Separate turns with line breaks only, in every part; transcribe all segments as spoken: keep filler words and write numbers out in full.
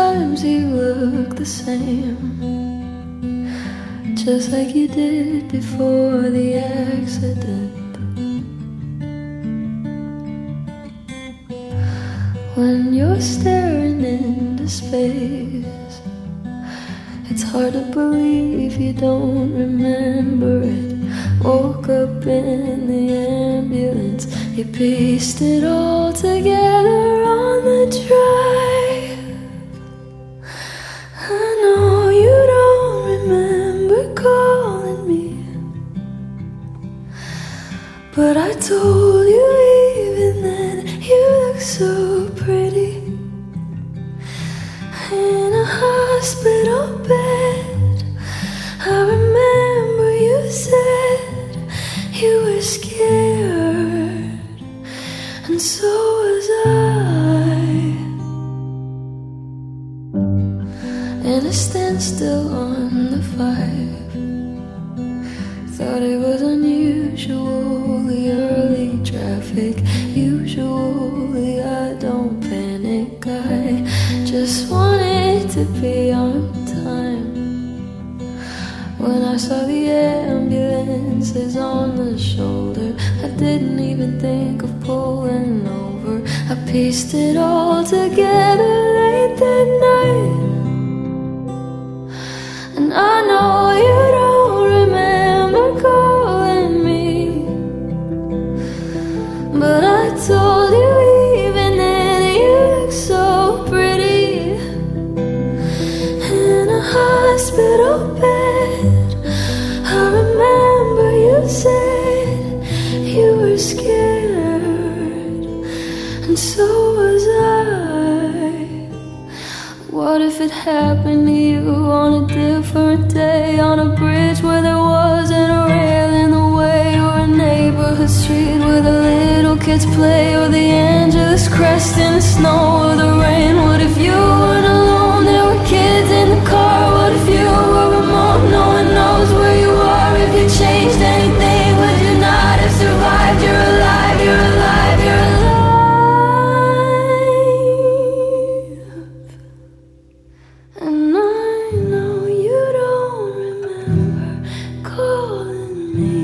Sometimes you look the same, just like you did before the accident. When you're staring into space, it's hard to believe you don't remember it. Woke up in the ambulance, you pieced it all together on the drive. I know you don't remember calling me, but I told you even then you look so pretty in a hospital bed. I remember you said you were scared, and so was I. And a standstill on the five, thought it was unusually early traffic. Usually I don't panic, I just wanted to be on time. When I saw the ambulances on the shoulder, I didn't even think of pulling over. I pieced it all together late that night. And I know you don't remember calling me, but I told you even then you look so pretty in a hospital bed. I remember you said you were scared, and so was I. What if it happened to you on a different day, on a bridge where there wasn't a rail in the way, or a neighborhood street where the little kids play, or the Angeles crest in the snow or the rain? What if you weren't alone, there were kids in the car? What if you were a mom, no one knows where you are? If you changed anything, would you not have survived? You're alive, you're alive, you're alive. And I know you don't remember calling me,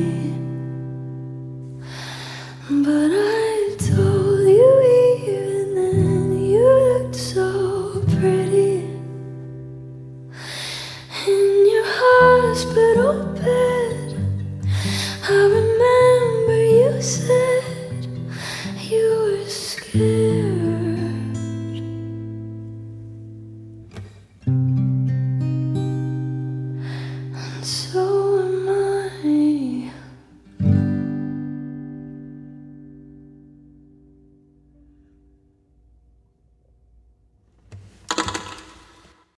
but I told you even then you looked so pretty in your hospital bed.